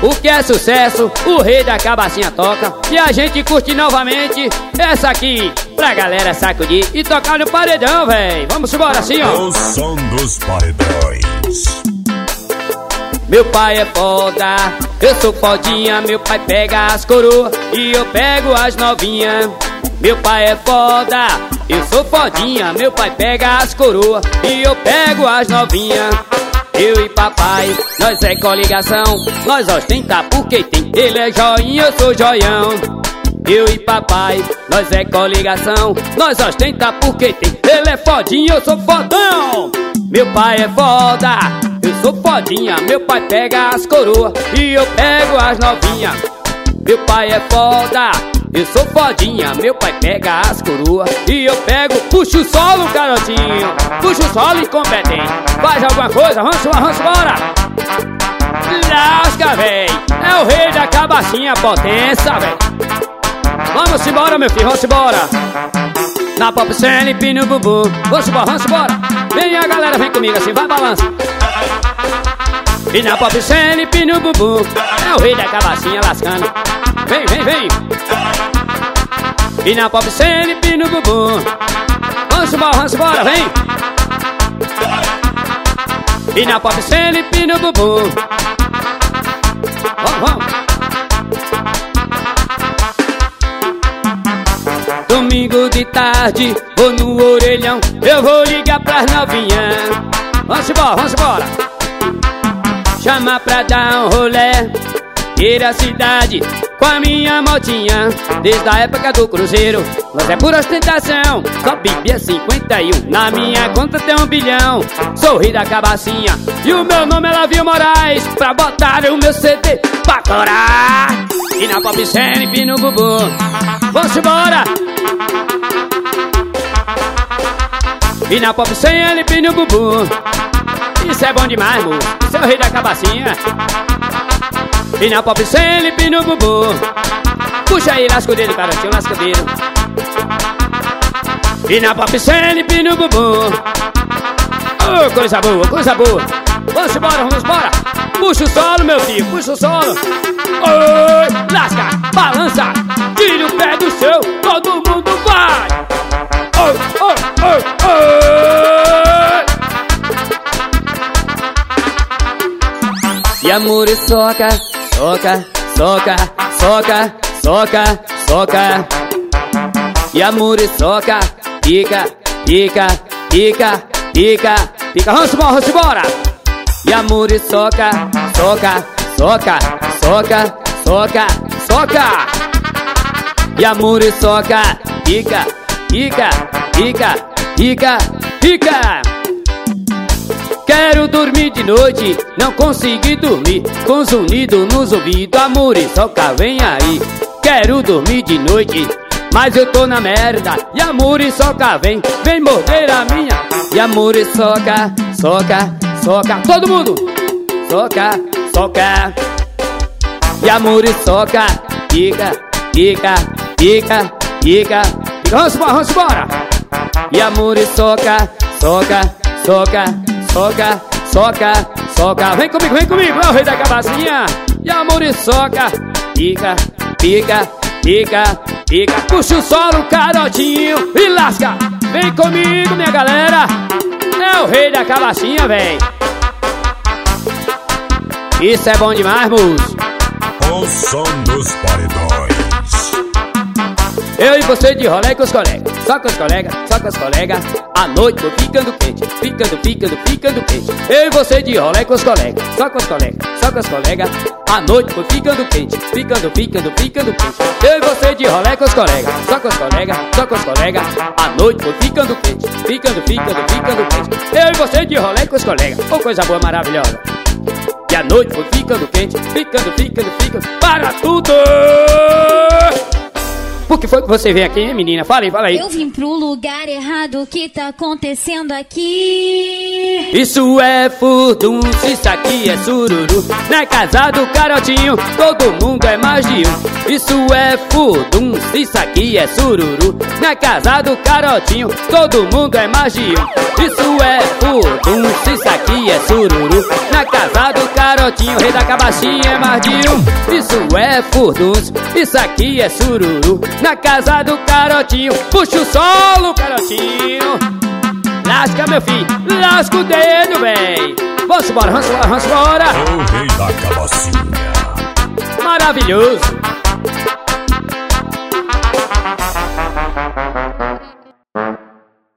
O que é sucesso, o rei da cabacinha toca. E a gente curte novamente essa aqui, pra galera sacudir e tocar no paredão, véi. Vamos embora assim, ó. O som dos paredões. Meu pai é foda, eu sou fodinha. Meu pai pega as coroas e eu pego as novinhas. Meu pai é foda, eu sou fodinha. Meu pai pega as coroas e eu pego as novinhas. Eu e papai, nós é coligação. Nós ostenta porque tem. Ele é joinha, eu sou joião. Eu e papai, nós é coligação. Nós ostenta porque tem. Ele é fodinha, eu sou fodão. Meu pai é foda, eu sou fodinha. Meu pai pega as coroas e eu pego as novinhas. Meu pai é foda, eu sou fodinha. Meu pai pega as coroas e eu pego. Puxa o solo, garotinho. Puxa o solo incompetente. Faz alguma coisa, vamos embora. Lasca, véi. É o rei da cabacinha, potência, véi. Vamos embora, meu filho, vamos embora. Na pop cena e pino bumbum. Vamos embora. Vem a galera, vem comigo assim, vai balança. E na pop cena e pino bumbum. É o rei da cabacinha lascando. Vem. E na pop cena e pino bumbum. Vamos embora, vem. E na pop cena e pino bumbum. Vamos. Domingo de tarde, vou no orelhão. Eu vou ligar pras novinhas. Vamos embora. Chama pra dar um rolé. Ir à cidade com a minha motinha. Desde a época do cruzeiro, nós é pura ostentação. Só bebia 51, na minha conta tem 1 bilhão. Sou rei da cabacinha e o meu nome é Lavio Moraes. Pra botar o meu CD pra corar. E na pop cena e pino bumbum. Vamos embora. E na pop cena e pino bumbum. Isso é bom demais, moço. Isso é o rei da cabacinha. E na pop cena e pino bumbum. Puxa aí, lasca o dedo, garotinho, lasca o dedo. E na pop cena e pino bumbum. Oh, coisa boa. Vamos embora. Puxa o solo, meu filho, puxa o solo. Oi, lasca, balança. Tira o pé do chão, todo mundo vai. Oi. E amor e soca. E amor e soca. Pica. Vamos embora. E amor e soca. E amor e soca. Pica. Quero dormir de noite, não consegui dormir. Com zunido nos ouvidos, amor e soca, vem aí. Quero dormir de noite, mas eu tô na merda. E amor e soca, vem morder a minha. E amor e soca. Todo mundo. Soca. E amor e soca. Pica. Vamos embora. E amor e soca. Vem comigo, é o rei da cabacinha. E amor e soca. Pica. Puxa o solo, carotinho, e lasca. Vem comigo, minha galera. É o rei da cabacinha, véi. Isso é bom demais, moço. O som dos paredões. Eu e você de rolê com os colegas. Só com os colegas. A noite foi ficando quente. Eu e você de rolê com os colegas. Só com os colegas. A noite foi ficando quente. Eu e você de rolê com os colegas. Só com os colegas. A noite foi ficando quente. Eu e você de rolê com os colegas. Oh, coisa boa, maravilhosa. E a noite foi ficando quente. Para tudo! Por que foi que você veio aqui, hein, menina? Fala aí. Eu vim pro lugar errado, o que tá acontecendo aqui? Isso é furdunço, isso aqui é sururu. Não é casado, carotinho, todo mundo é mais de um. Isso é furdunço, isso aqui é sururu. Não é casado, carotinho, todo mundo é mais de um. Isso é furdunço, isso aqui é sururu. Não é casado, carotinho. Carotinho, rei da cabacinha é mais de um. Isso é furdunço, isso aqui é sururu. Na casa do Carotinho, puxa o solo, Carotinho. Lasca, meu filho, lasca o dedo, véi. Vamos embora, vamos embora, vamos embora. O rei da cabacinha. Maravilhoso.